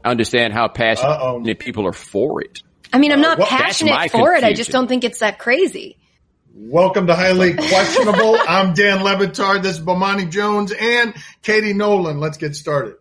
understand how passionate people are for it. I mean, I'm not passionate for it. I just don't think it's that crazy. Welcome to Highly Questionable. I'm Dan Le Batard. This is Bomani Jones and Katie Nolan. Let's get started.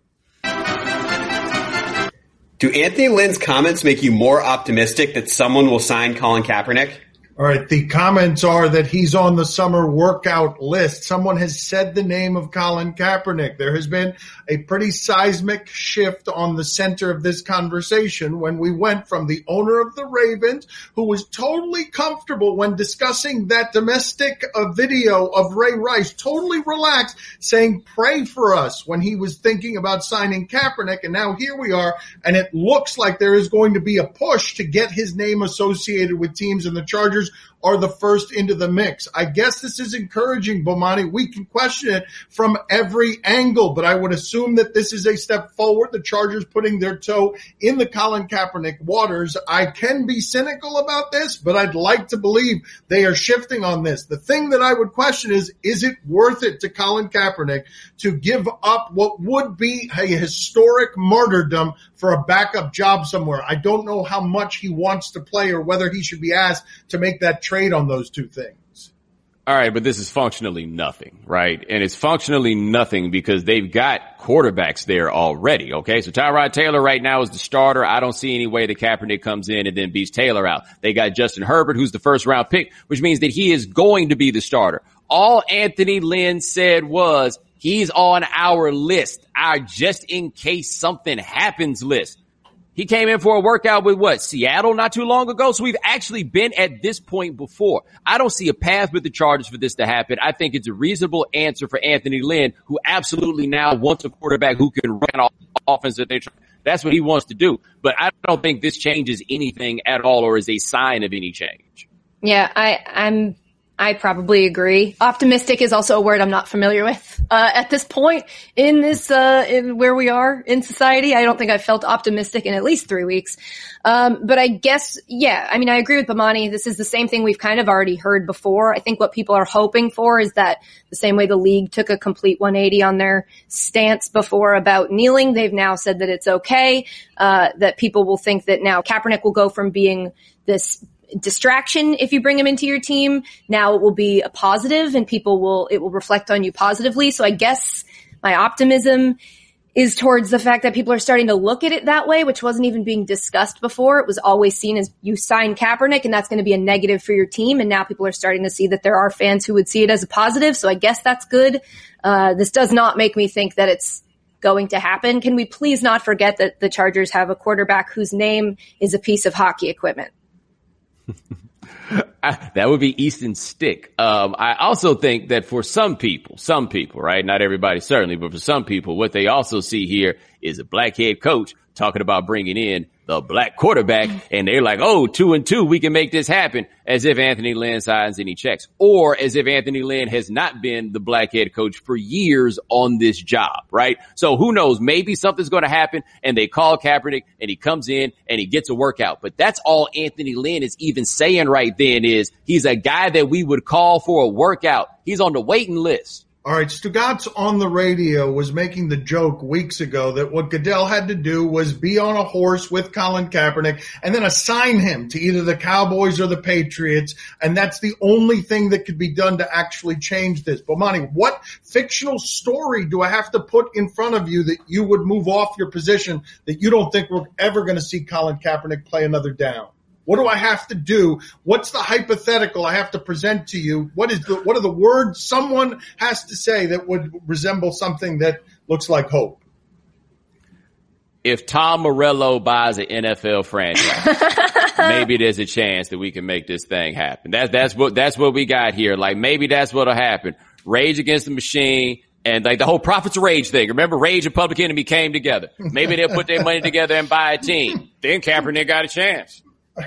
Do Anthony Lynn's comments make you more optimistic that someone will sign Colin Kaepernick? All right, the comments are that he's on the summer workout list. Someone has said the name of Colin Kaepernick. There has been a pretty seismic shift on the center of this conversation when we went from the owner of the Ravens, who was totally comfortable when discussing that domestic video of Ray Rice, totally relaxed, saying, pray for us when he was thinking about signing Kaepernick. And now here we are, and it looks like there is going to be a push to get his name associated with teams, and the Chargers are the first into the mix. I guess this is encouraging, Bomani. We can question it from every angle, but I would assume that this is a step forward. The Chargers putting their toe in the Colin Kaepernick waters. I can be cynical about this, but I'd like to believe they are shifting on this. The thing that I would question is it worth it to Colin Kaepernick to give up what would be a historic martyrdom for a backup job somewhere? I don't know how much he wants to play or whether he should be asked to make that trade on those two things. All right, but this is functionally nothing, right? And it's functionally nothing because they've got quarterbacks there already, okay? So Tyrod Taylor right now is the starter. I don't see any way that Kaepernick comes in and then beats Taylor out. They got Justin Herbert, who's the first-round pick, which means that he is going to be the starter. All Anthony Lynn said was, he's on our list, our just in case something happens list. He came in for a workout with Seattle not too long ago. So we've actually been at this point before. I don't see a path with the Chargers for this to happen. I think it's a reasonable answer for Anthony Lynn, who absolutely now wants a quarterback who can run off offense that they try. That's what he wants to do. But I don't think this changes anything at all or is a sign of any change. Yeah, I probably agree. Optimistic is also a word I'm not familiar with at this point in this in where we are in society. I don't think I've felt optimistic in at least 3 weeks. But I guess, yeah, I mean, I agree with Bomani. This is the same thing we've kind of already heard before. I think what people are hoping for is that the same way the league took a complete 180 on their stance before about kneeling, they've now said that it's okay, that people will think that now Kaepernick will go from being this distraction if you bring him into your team. Now it will be a positive and it will reflect on you positively. So I guess my optimism is towards the fact that people are starting to look at it that way, which wasn't even being discussed before. It was always seen as you sign Kaepernick and that's going to be a negative for your team. And now people are starting to see that there are fans who would see it as a positive. So I guess that's good. This does not make me think that it's going to happen. Can we please not forget that the Chargers have a quarterback whose name is a piece of hockey equipment? That would be Easton Stick. I also think that for some people, right? Not everybody certainly, but for some people, what they also see here is a black head coach talking about bringing in the black quarterback, and they're like, oh, 2-2, we can make this happen, as if Anthony Lynn signs any checks, or as if Anthony Lynn has not been the black head coach for years on this job, right? So who knows? Maybe something's going to happen, and they call Kaepernick, and he comes in, and he gets a workout. But that's all Anthony Lynn is even saying right then is he's a guy that we would call for a workout. He's on the waiting list. All right, Stugotz on the radio was making the joke weeks ago that what Goodell had to do was be on a horse with Colin Kaepernick and then assign him to either the Cowboys or the Patriots, and that's the only thing that could be done to actually change this. Bomani, what fictional story do I have to put in front of you that you would move off your position that you don't think we're ever going to see Colin Kaepernick play another down? What do I have to do? What's the hypothetical I have to present to you? What are the words someone has to say that would resemble something that looks like hope? If Tom Morello buys an NFL franchise, maybe there's a chance that we can make this thing happen. That's what we got here. Like, maybe that's what'll happen. Rage Against the Machine. And like the whole Prophets of Rage thing. Remember, Rage and Public Enemy came together. Maybe they'll put their money together and buy a team. Then Kaepernick got a chance.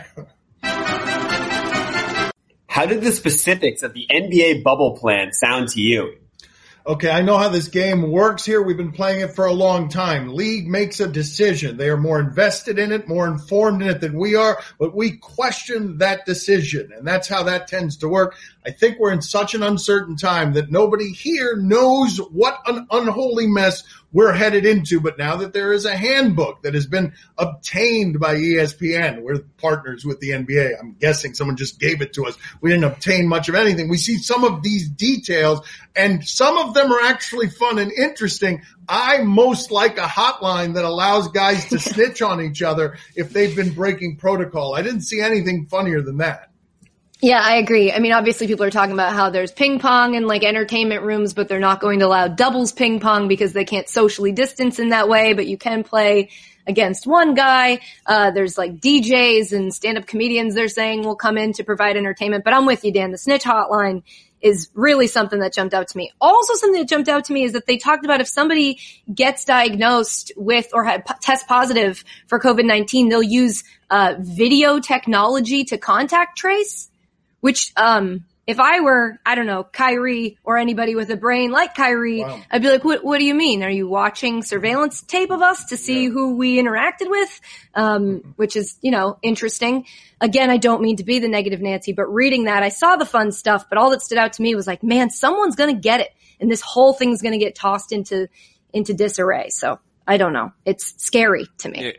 How did the specifics of the NBA bubble plan sound to you? Okay, I know how this game works here. We've been playing it for a long time. League makes a decision. They are more invested in it, more informed in it than we are, but we question that decision, and that's how that tends to work. I think we're in such an uncertain time that nobody here knows what an unholy mess we're headed into. But now that there is a handbook that has been obtained by ESPN, we're partners with the NBA. I'm guessing someone just gave it to us. We didn't obtain much of anything. We see some of these details, and some of them are actually fun and interesting. I most like a hotline that allows guys to snitch on each other if they've been breaking protocol. I didn't see anything funnier than that. Yeah, I agree. I mean, obviously people are talking about how there's ping pong in like entertainment rooms, but they're not going to allow doubles ping pong because they can't socially distance in that way, but you can play against one guy. There's like DJs and stand-up comedians they're saying will come in to provide entertainment. But I'm with you, Dan. The snitch hotline is really something that jumped out to me. Also something that jumped out to me is that they talked about if somebody gets diagnosed with or test positive for COVID-19, they'll use video technology to contact trace. Which, if I were, I don't know, Kyrie or anybody with a brain like Kyrie, wow. I'd be like, what do you mean? Are you watching surveillance tape of us to see who we interacted with? Which is, interesting. Again, I don't mean to be the negative Nancy, but reading that, I saw the fun stuff, but all that stood out to me was like, man, someone's going to get it. And this whole thing's going to get tossed into disarray. So I don't know. It's scary to me.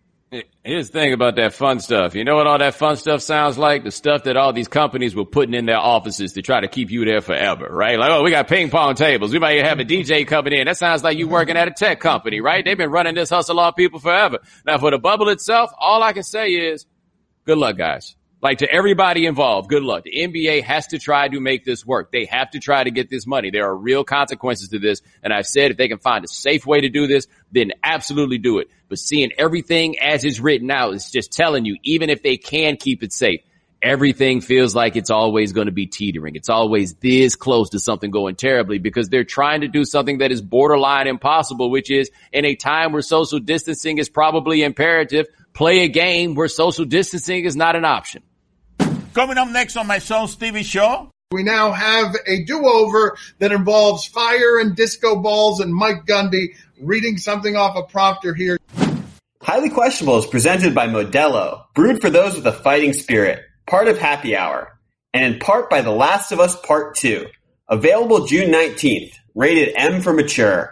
Here's the thing about that fun stuff. You know what all that fun stuff sounds like? The stuff that all these companies were putting in their offices to try to keep you there forever, right? Like, oh, we got ping pong tables. We might have a DJ coming in. That sounds like you working at a tech company, right? They've been running this hustle on people forever. Now, for the bubble itself, all I can say is good luck, guys. Like, to everybody involved, good luck. The NBA has to try to make this work. They have to try to get this money. There are real consequences to this. And I've said if they can find a safe way to do this, then absolutely do it. But seeing everything as it's written out is just telling you, even if they can keep it safe, everything feels like it's always going to be teetering. It's always this close to something going terribly because they're trying to do something that is borderline impossible, which is in a time where social distancing is probably imperative, play a game where social distancing is not an option. Coming up next on my son Stevie's show. We now have a do-over that involves fire and disco balls and Mike Gundy reading something off a prompter here. Highly Questionable is presented by Modelo, brewed for those with a fighting spirit, part of Happy Hour, and in part by The Last of Us Part 2. Available June 19th. Rated M for mature.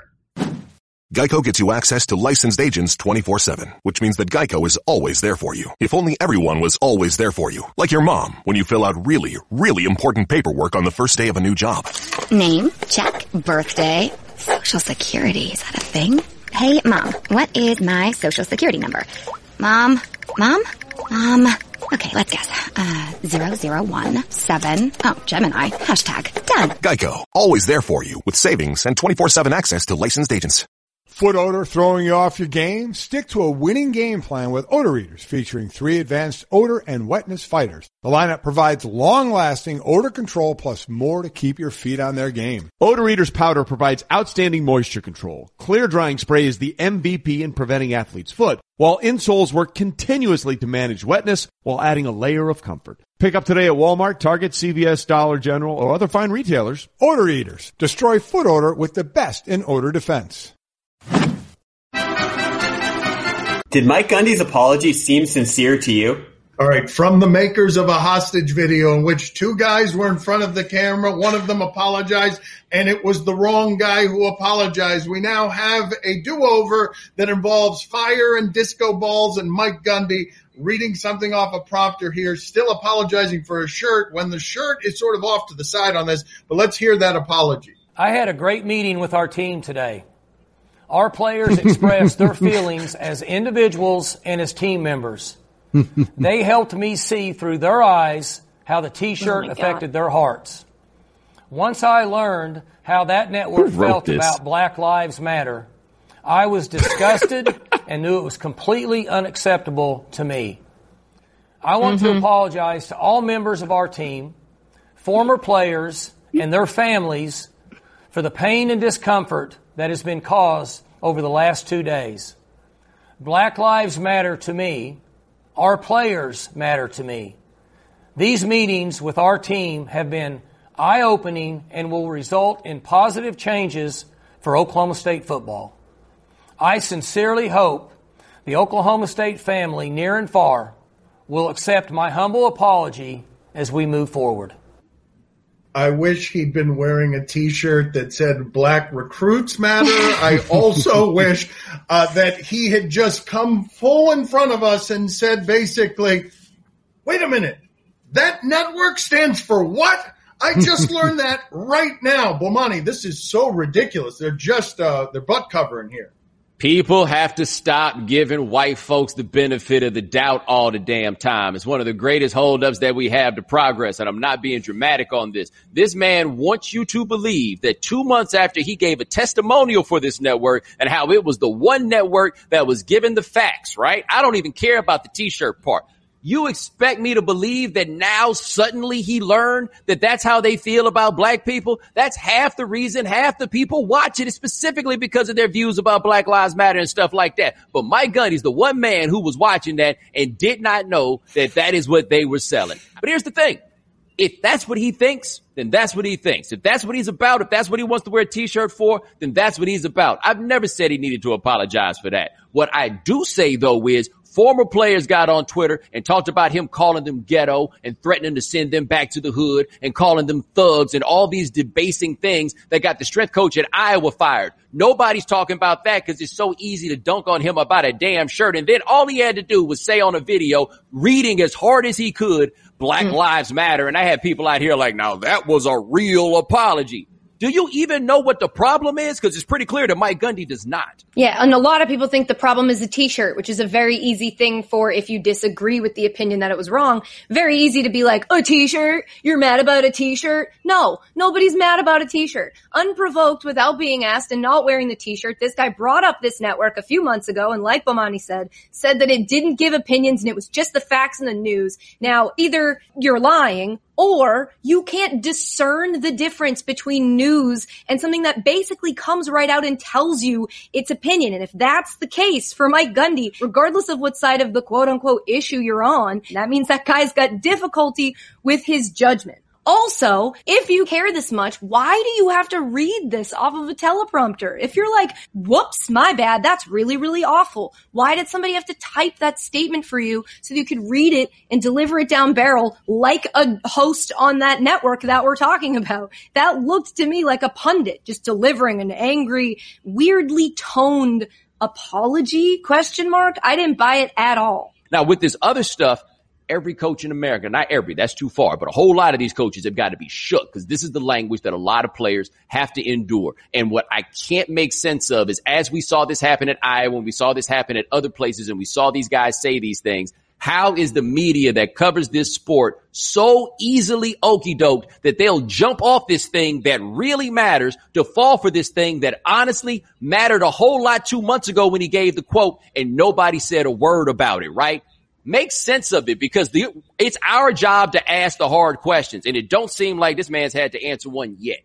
Geico gets you access to licensed agents 24/7, which means that Geico is always there for you. If only everyone was always there for you. Like your mom, when you fill out really, really important paperwork on the first day of a new job. Name, check. Birthday, Social Security, is that a thing? Hey, Mom, what is my Social Security number? Mom. Okay, let's guess. 0017. Oh, Gemini. Hashtag. Done. Geico, always there for you with savings and 24/7 access to licensed agents. Foot odor throwing you off your game? Stick to a winning game plan with Odor Eaters, featuring 3 advanced odor and wetness fighters. The lineup provides long-lasting odor control plus more to keep your feet on their game. Odor Eaters powder provides outstanding moisture control. Clear drying spray is the MVP in preventing athlete's foot, while insoles work continuously to manage wetness while adding a layer of comfort. Pick up today at Walmart, Target, CVS, Dollar General, or other fine retailers. Odor Eaters. Destroy foot odor with the best in odor defense. Did Mike Gundy's apology seem sincere to you? All right, from the makers of a hostage video in which 2 guys were in front of the camera, one of them apologized, and it was the wrong guy who apologized. We now have a do-over that involves fire and disco balls and Mike Gundy reading something off a prompter here, still apologizing for a shirt when the shirt is sort of off to the side on this. But let's hear that apology. I had a great meeting with our team today. Our players expressed their feelings as individuals and as team members. They helped me see through their eyes how the T-shirt affected their hearts. Once I learned how that network felt about Black Lives Matter, I was disgusted and knew it was completely unacceptable to me. I want to apologize to all members of our team, former players, and their families for the pain and discomfort that has been caused over the last 2 days. Black lives matter to me. Our players matter to me. These meetings with our team have been eye-opening and will result in positive changes for Oklahoma State football. I sincerely hope the Oklahoma State family, near and far, will accept my humble apology as we move forward. I wish he'd been wearing a T-shirt that said Black Recruits Matter. I also wish that he had just come full in front of us and said basically, wait a minute, that network stands for what? I just learned that right now. Bomani, this is so ridiculous. They're just they're butt covering here. People have to stop giving white folks the benefit of the doubt all the damn time. It's one of the greatest holdups that we have to progress, and I'm not being dramatic on this. This man wants you to believe that 2 months after he gave a testimonial for this network and how it was the one network that was given the facts, right? I don't even care about the T-shirt part. You expect me to believe that now suddenly he learned that that's how they feel about black people? That's half the reason half the people watch it is specifically because of their views about Black Lives Matter and stuff like that. But Mike Gundy's the one man who was watching that and did not know that that is what they were selling. But here's the thing. If that's what he thinks, then that's what he thinks. If that's what he's about, if that's what he wants to wear a T-shirt for, then that's what he's about. I've never said he needed to apologize for that. What I do say, though, is former players got on Twitter and talked about him calling them ghetto and threatening to send them back to the hood and calling them thugs and all these debasing things that got the strength coach at Iowa fired. Nobody's talking about that because it's so easy to dunk on him about a damn shirt. And then all he had to do was say on a video, reading as hard as he could, Black Lives Matter. And I had people out here like, now that was a real apology. Do you even know what the problem is? Because it's pretty clear that Mike Gundy does not. Yeah, and a lot of people think the problem is a T-shirt, which is a very easy thing for if you disagree with the opinion that it was wrong. Very easy to be like, a T-shirt? You're mad about a T-shirt? No, nobody's mad about a T-shirt. Unprovoked, without being asked and not wearing the T-shirt, this guy brought up this network a few months ago, and like Bomani said that it didn't give opinions and it was just the facts and the news. Now, either you're lying or you can't discern the difference between news and something that basically comes right out and tells you its opinion. And if that's the case for Mike Gundy, regardless of what side of the quote unquote issue you're on, that means that guy's got difficulty with his judgment. Also, if you care this much, why do you have to read this off of a teleprompter? If you're like, whoops, my bad, that's really, really awful. Why did somebody have to type that statement for you so that you could read it and deliver it down barrel like a host on that network that we're talking about? That looked to me like a pundit just delivering an angry, weirdly toned apology, ? I didn't buy it at all. Now, with this other stuff, every coach in America, not every, that's too far, but a whole lot of these coaches have got to be shook because this is the language that a lot of players have to endure. And what I can't make sense of is as we saw this happen at Iowa, when we saw this happen at other places, and we saw these guys say these things, how is the media that covers this sport so easily okey-doked that they'll jump off this thing that really matters to fall for this thing that honestly mattered a whole lot 2 months ago when he gave the quote and nobody said a word about it, right? Make sense of it because it's our job to ask the hard questions, and it don't seem like this man's had to answer one yet.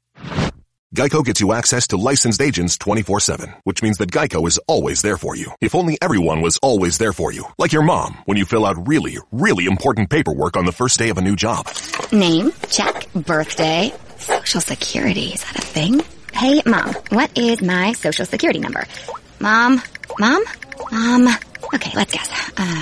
Geico gets you access to licensed agents 24/7, which means that Geico is always there for you. If only everyone was always there for you. Like your mom, when you fill out really, really important paperwork on the first day of a new job. Name, check. Birthday, Social Security, is that a thing? Hey, Mom, what is my Social Security number? Mom? Okay, let's guess.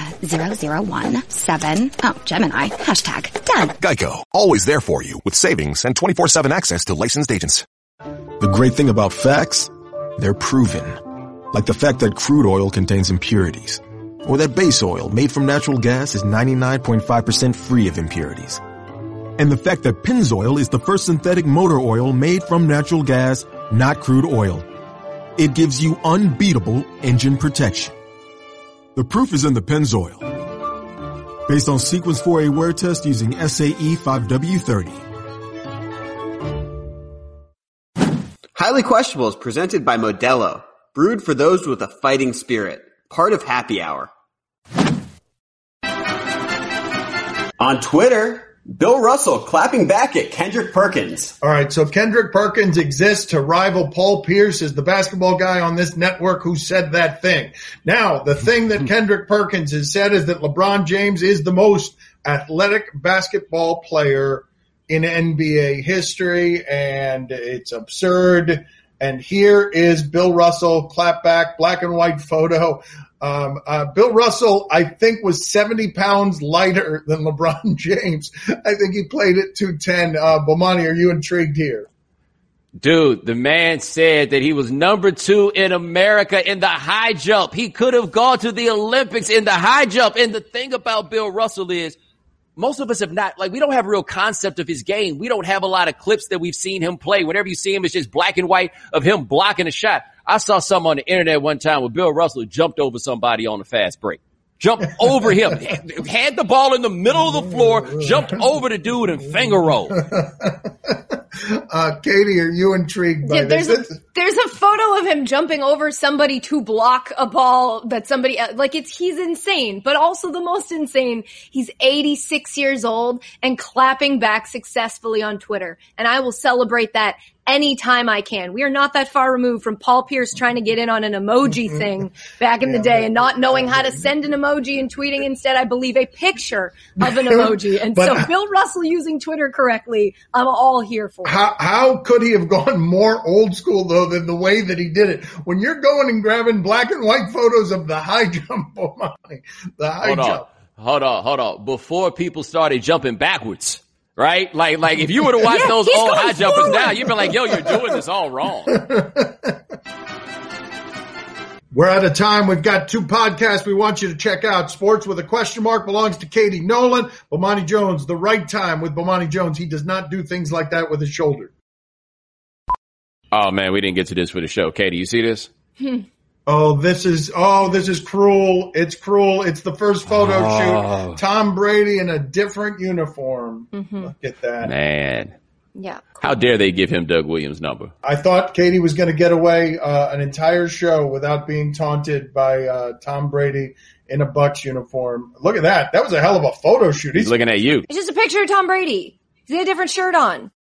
0017. Oh, Gemini. Hashtag. Done. Geico. Always there for you with savings and 24/7 access to licensed agents. The great thing about facts, they're proven. Like the fact that crude oil contains impurities. Or that base oil made from natural gas is 99.5% free of impurities. And the fact that Pennzoil is the first synthetic motor oil made from natural gas, not crude oil. It gives you unbeatable engine protection. The proof is in the Pennzoil. Based on Sequence 4A wear test using SAE 5W30. Highly Questionable is presented by Modelo, brewed for those with a fighting spirit, part of Happy Hour. On Twitter, Bill Russell clapping back at Kendrick Perkins. All right, so Kendrick Perkins exists to rival Paul Pierce as the basketball guy on this network who said that thing. Now, the thing that Kendrick Perkins has said is that LeBron James is the most athletic basketball player in NBA history, and it's absurd, And here is Bill Russell, clap back, black and white photo. Bill Russell, I think, was 70 pounds lighter than LeBron James. I think he played at 210. Bomani, are you intrigued here? Dude, the man said that he was number 2 in America in the high jump. He could have gone to the Olympics in the high jump. And the thing about Bill Russell is most of us have not, we don't have a real concept of his game. We don't have a lot of clips that we've seen him play. Whenever you see him, it's just black and white of him blocking a shot. I saw something on the internet one time where Bill Russell jumped over somebody on a fast break. Jumped over him, had the ball in the middle of the floor, jumped over the dude and finger rolled. Katie, are you intrigued by this? There's a photo of him jumping over somebody to block a ball that somebody, he's insane, but also the most insane, he's 86 years old and clapping back successfully on Twitter. And I will celebrate that anytime I can. We are not that far removed from Paul Pierce trying to get in on an emoji thing back in the day and not knowing how to send an emoji and tweeting instead, I believe, a picture of an emoji. And so Bill Russell using Twitter correctly, I'm all here for it. How could he have gone more old school, though, than the way that he did it? When you're going and grabbing black and white photos of the high jump, the high jump. Hold on. Before people started jumping backwards. Right? Like if you would have watched those old high jumpers now, you'd be like, yo, you're doing this all wrong. We're out of time. We've got 2 podcasts we want you to check out. Sports with a Question Mark belongs to Katie Nolan. Bomani Jones, The Right Time with Bomani Jones. He does not do things like that with his shoulder. Oh, man, we didn't get to this for the show. Katie, you see this? This is cruel. It's cruel. It's the first photo shoot. Tom Brady in a different uniform. Look at that. Man. Yeah. Cool. How dare they give him Doug Williams' number? I thought Katie was going to get away an entire show without being taunted by Tom Brady in a Bucs uniform. Look at that. That was a hell of a photo shoot. He's looking at you. It's just a picture of Tom Brady. He's got a different shirt on.